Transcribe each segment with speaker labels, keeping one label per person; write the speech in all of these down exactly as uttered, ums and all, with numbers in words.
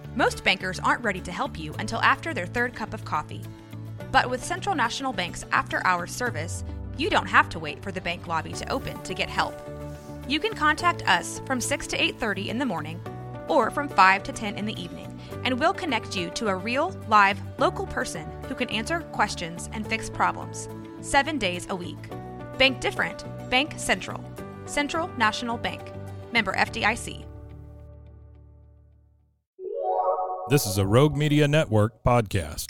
Speaker 1: Most bankers aren't ready to help you until after their third cup of coffee. But with Central National Bank's after-hours service, you don't have to wait for the bank lobby to open to get help. You can contact us from six to eight thirty in the morning or from five to ten in the evening, and we'll connect you to a real, live, local person who can answer questions and fix problems, seven days a week. Bank different. Bank Central. Central National Bank. Member F D I C.
Speaker 2: This is a Rogue Media Network podcast.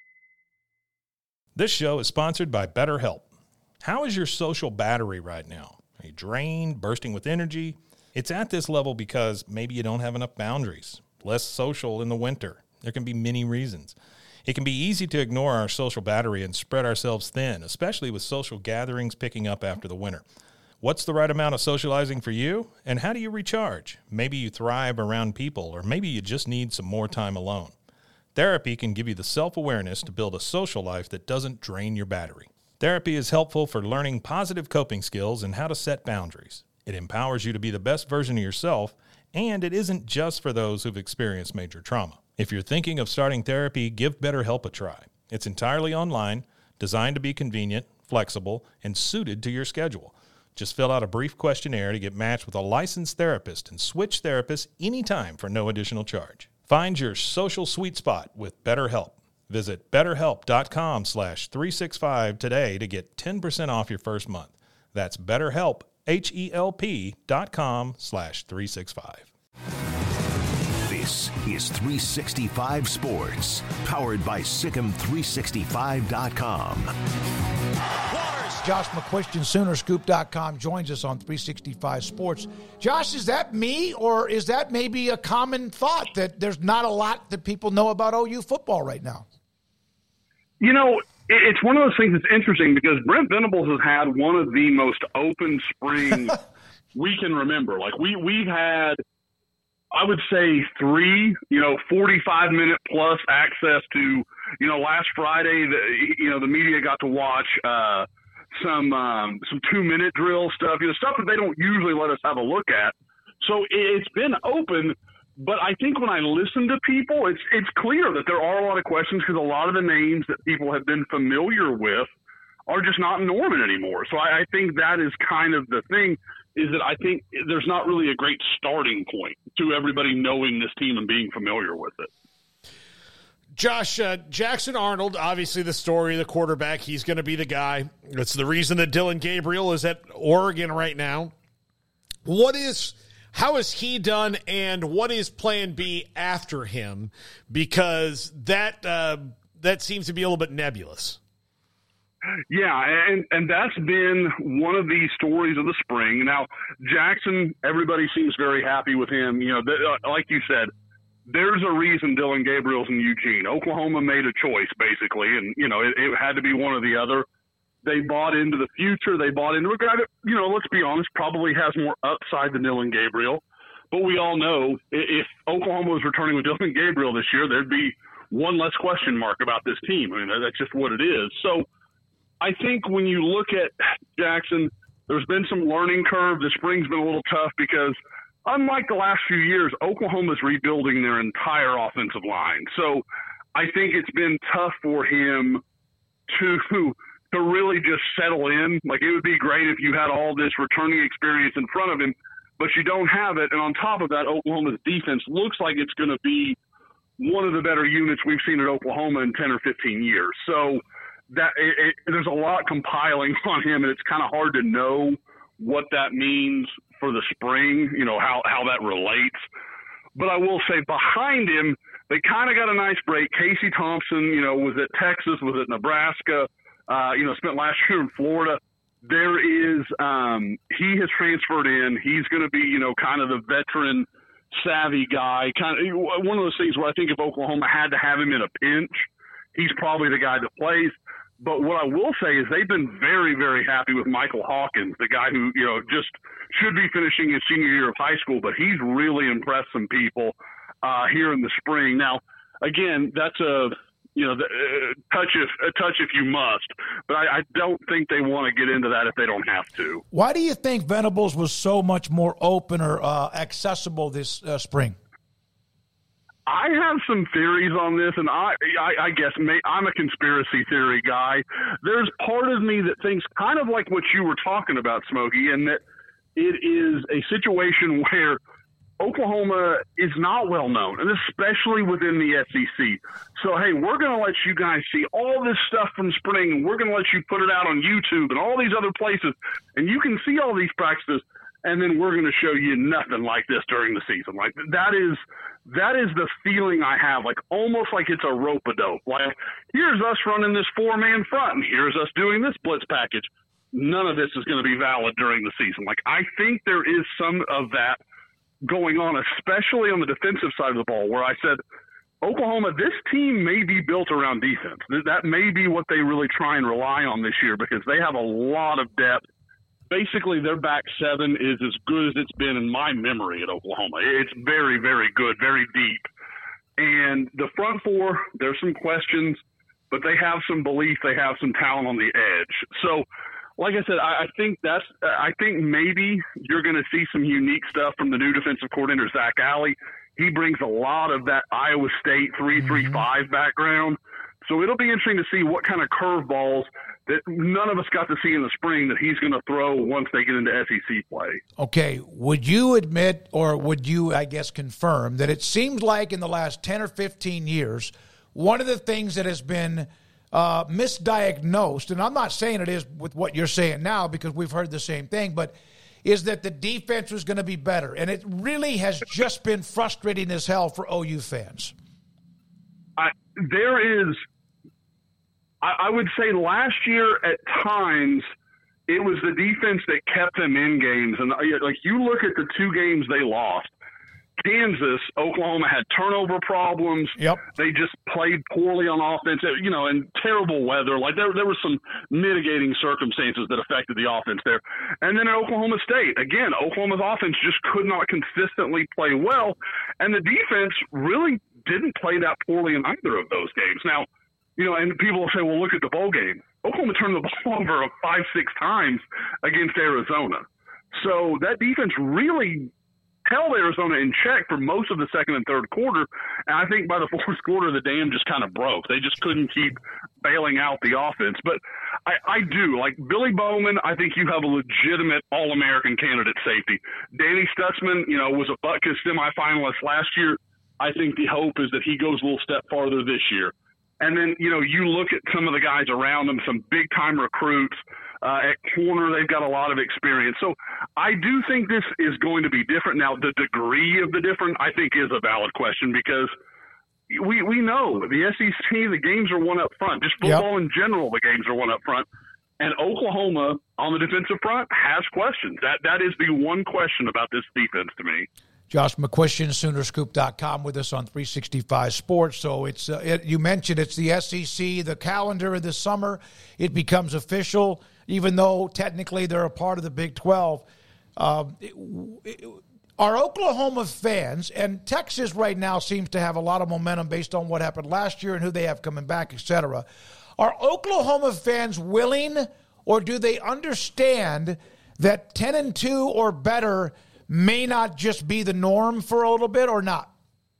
Speaker 2: This show is sponsored by BetterHelp. How is your social battery right now? Are you drained, bursting with energy? It's at this level because maybe you don't have enough boundaries, less social in the winter. There can be many reasons. It can be easy to ignore our social battery and spread ourselves thin, especially with social gatherings picking up after the winter. What's the right amount of socializing for you, and how do you recharge? Maybe you thrive around people, or maybe you just need some more time alone. Therapy can give you the self-awareness to build a social life that doesn't drain your battery. Therapy is helpful for learning positive coping skills and how to set boundaries. It empowers you to be the best version of yourself, and it isn't just for those who've experienced major trauma. If you're thinking of starting therapy, give BetterHelp a try. It's entirely online, designed to be convenient, flexible, and suited to your schedule. Just fill out a brief questionnaire to get matched with a licensed therapist and switch therapists anytime for no additional charge. Find your social sweet spot with BetterHelp. Visit betterhelp.com slash 365 today to get ten percent off your first month. That's BetterHelp, H-E-L-P dot com slash 365.
Speaker 3: This is three sixty-five Sports, powered by Sikkim three sixty-five dot com.
Speaker 4: Josh McCuistion, Sooner Scoop dot com, joins us on three sixty-five Sports. Josh, is that me, or is that maybe a common thought that there's not a lot that people know about O U football right now?
Speaker 5: You know, it's one of those things that's interesting because Brent Venables has had one of the most open springs we can remember. Like, we, we've had, I would say, three, you know, forty-five minute plus access to, you know, last Friday, the, you know, the media got to watch uh, some um, some two-minute drill stuff, you know, stuff that they don't usually let us have a look at. So it's been open, but I think when I listen to people, it's it's clear that there are a lot of questions because a lot of the names that people have been familiar with are just not in Norman anymore. So I, I think that is kind of the thing, is that I think there's not really a great starting point to everybody knowing this team and being familiar with it.
Speaker 6: Josh, uh, Jackson Arnold, obviously the story, the quarterback, he's going to be the guy. It's the reason that Dillon Gabriel is at Oregon right now. What is, how has he done, and what is plan B after him? Because that, uh, that seems to be a little bit nebulous.
Speaker 5: Yeah, and, and that's been one of the stories of the spring. Now, Jackson, everybody seems very happy with him. You know, th- like you said, there's a reason Dillon Gabriel's in Eugene. Oklahoma made a choice, basically, and, you know, it, it had to be one or the other. They bought into the future. They bought into a guy that, you know, let's be honest, probably has more upside than Dillon Gabriel. But we all know if Oklahoma was returning with Dillon Gabriel this year, there'd be one less question mark about this team. I mean, that's just what it is. So I think when you look at Jackson, there's been some learning curve. The spring's been a little tough because – unlike the last few years, Oklahoma's rebuilding their entire offensive line. So I think it's been tough for him to to really just settle in. Like, it would be great if you had all this returning experience in front of him, but you don't have it. And on top of that, Oklahoma's defense looks like it's going to be one of the better units we've seen at Oklahoma in ten or fifteen years. So that it, it, there's a lot compiling on him, and it's kind of hard to know what that means for the spring, you know, how, how that relates. But I will say behind him, they kind of got a nice break. Casey Thompson, you know, was at Texas, was at Nebraska, uh, you know, spent last year in Florida. There is, um, he has transferred in. He's going to be, you know, kind of the veteran savvy guy. Kind of one of those things where I think if Oklahoma had to have him in a pinch, he's probably the guy that plays. But what I will say is they've been very, very happy with Michael Hawkins, the guy who, you know, just should be finishing his senior year of high school, but he's really impressed some people uh, here in the spring. Now, again, that's a, you know, uh, touch if a touch if you must, but I, I don't think they want to get into that if they don't have to.
Speaker 4: Why do you think Venables was so much more open or uh, accessible this uh, spring?
Speaker 5: I have some theories on this, and I, I, I guess may, I'm a conspiracy theory guy. There's part of me that thinks kind of like what you were talking about, Smokey, and that it is a situation where Oklahoma is not well known, and especially within the S E C. So, hey, we're going to let you guys see all this stuff from spring, and we're going to let you put it out on YouTube and all these other places, and you can see all these practices, and then we're going to show you nothing like this during the season. Like that is that is the feeling I have, like almost like it's a rope-a-dope. Like, here's us running this four-man front, and here's us doing this blitz package. None of this is going to be valid during the season. Like, I think there is some of that going on, especially on the defensive side of the ball, where I said, Oklahoma, this team may be built around defense. That may be what they really try and rely on this year, because they have a lot of depth. Basically, their back seven is as good as it's been in my memory at Oklahoma. It's very, very good, very deep. And the front four, there's some questions, but they have some belief. They have some talent on the edge. So, like I said, I, I think that's. I think maybe you're going to see some unique stuff from the new defensive coordinator, Zach Alley. He brings a lot of that Iowa State three three five background. So it'll be interesting to see what kind of curveballs that none of us got to see in the spring that he's going to throw once they get into S E C play.
Speaker 4: Okay, would you admit, or would you, I guess, confirm that it seems like in the last ten or fifteen years, one of the things that has been uh, misdiagnosed, and I'm not saying it is with what you're saying now because we've heard the same thing, but is that the defense was going to be better, and it really has just been frustrating as hell for O U fans.
Speaker 5: I, there is – I would say last year at times it was the defense that kept them in games. And like you look at the two games they lost, Kansas, Oklahoma had turnover problems.
Speaker 4: Yep.
Speaker 5: They just played poorly on offense, you know, and terrible weather. Like there, there were some mitigating circumstances that affected the offense there. And then at Oklahoma State, again, Oklahoma's offense just could not consistently play well. And the defense really didn't play that poorly in either of those games. Now, you know, and people will say, well, look at the bowl game. Oklahoma turned the ball over five, six times against Arizona. So that defense really held Arizona in check for most of the second and third quarter. And I think by the fourth quarter, the dam just kind of broke. They just couldn't keep bailing out the offense. But I, I do. Like Billy Bowman, I think you have a legitimate All-American candidate safety. Danny Stutzman, you know, was a Butkus semifinalist last year. I think the hope is that he goes a little step farther this year. And then, you know, you look at some of the guys around them, some big-time recruits. Uh, at corner, they've got a lot of experience. So I do think this is going to be different. Now, the degree of the different, I think, is a valid question because we we know the S E C, the games are one up front. Just football yep. in general, the games are one up front. And Oklahoma, on the defensive front, has questions. That That is the one question about this defense to me.
Speaker 4: Josh McCuistion, Sooner Scoop dot com, with us on three sixty-five Sports. So it's uh, it, you mentioned it's the S E C, the calendar of the summer. It becomes official, even though technically they're a part of the Big twelve. Um, it, it, are Oklahoma fans, and Texas right now seems to have a lot of momentum based on what happened last year and who they have coming back, et cetera. Are Oklahoma fans willing, or do they understand that ten and two or better may not just be the norm for a little bit, or not?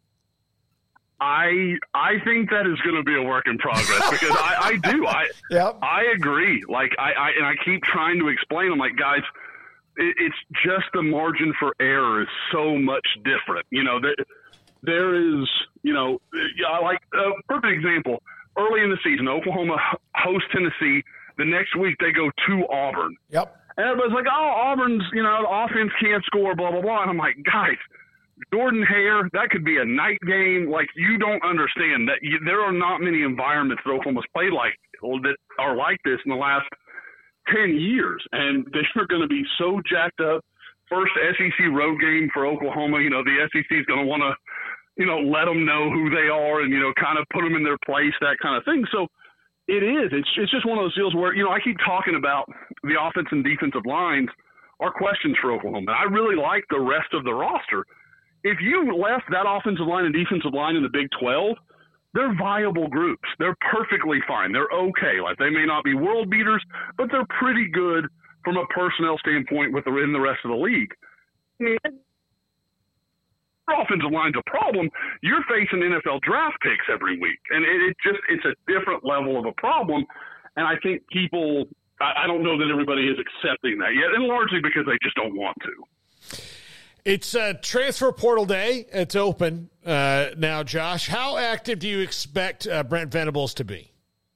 Speaker 5: I I think that is going to be a work in progress because I, I do. I
Speaker 4: yep.
Speaker 5: I agree. Like I, I and I keep trying to explain. I'm like, guys, it, it's just the margin for error is so much different. You know, there, there is, you know, I like a perfect example. Early in the season, Oklahoma hosts Tennessee. The next week they go to Auburn.
Speaker 4: Yep.
Speaker 5: And everybody's like, oh, Auburn's, you know, the offense can't score, blah, blah, blah. And I'm like, guys, Jordan Hare, that could be a night game. Like, you don't understand that you, there are not many environments that Oklahoma's played like that are like this in the last ten years. And they're going to be so jacked up. First S E C road game for Oklahoma. You know, the S E C is going to want to, you know, let them know who they are and, you know, kind of put them in their place, that kind of thing. So, it is. It's it's just one of those deals where, you know, I keep talking about the offense and defensive lines are questions for Oklahoma. I really like the rest of the roster. If you left that offensive line and defensive line in the Big twelve, they're viable groups. They're perfectly fine. They're okay. Like, they may not be world beaters, but they're pretty good from a personnel standpoint with the, in the rest of the league. your offensive line's a problem, you're facing N F L draft picks every week. And it, it just it's a different level of a problem. And I think people – I don't know that everybody is accepting that yet, and largely because they just don't want to.
Speaker 6: It's uh, transfer portal day. It's open uh, now, Josh. How active do you expect uh, Brent Venables to be?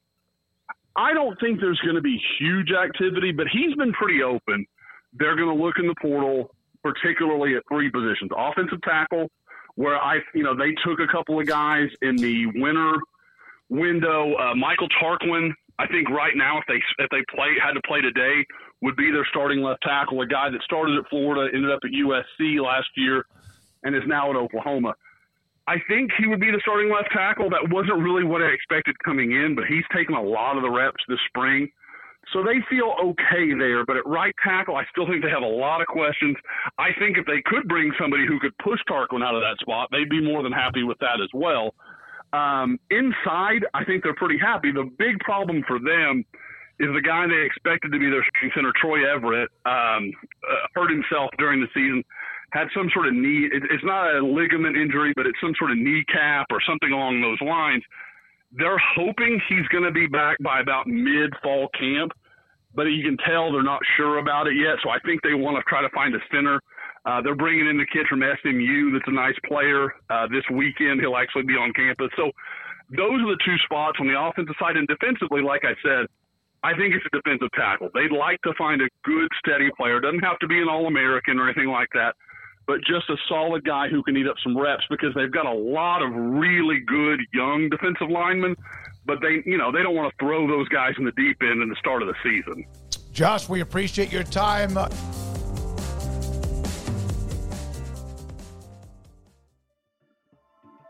Speaker 5: I don't think there's going to be huge activity, but he's been pretty open. They're going to look in the portal, particularly at three positions. Offensive tackle, where I, you know, they took a couple of guys in the winter window. Uh, Michael Tarquin, I think right now, if they if they play had to play today, would be their starting left tackle, a guy that started at Florida, ended up at U S C last year, and is now at Oklahoma. I think he would be the starting left tackle. That wasn't really what I expected coming in, but he's taken a lot of the reps this spring. So they feel okay there. But at right tackle, I still think they have a lot of questions. I think if they could bring somebody who could push Tarquin out of that spot, they'd be more than happy with that as well. Um, inside, I think they're pretty happy. The big problem for them is the guy they expected to be their starting center, Troy Everett, um, uh, hurt himself during the season. Had some sort of knee, it, it's not a ligament injury, but it's some sort of kneecap or something along those lines. They're hoping he's going to be back by about mid-fall camp, but you can tell they're not sure about it yet, so I think they want to try to find a center. Uh, they're bringing in the kid from S M U that's a nice player. Uh, this weekend he'll actually be on campus. So those are the two spots on the offensive side. And defensively, like I said, I think it's a defensive tackle. They'd like to find a good, steady player. Doesn't have to be an All-American or anything like that, but just a solid guy who can eat up some reps, because they've got a lot of really good young defensive linemen, but they, you know, they don't want to throw those guys in the deep end in the start of the season.
Speaker 4: Josh, we appreciate your time.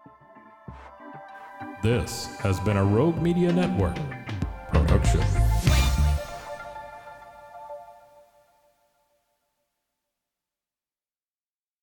Speaker 7: This has been a Rogue Media Network production.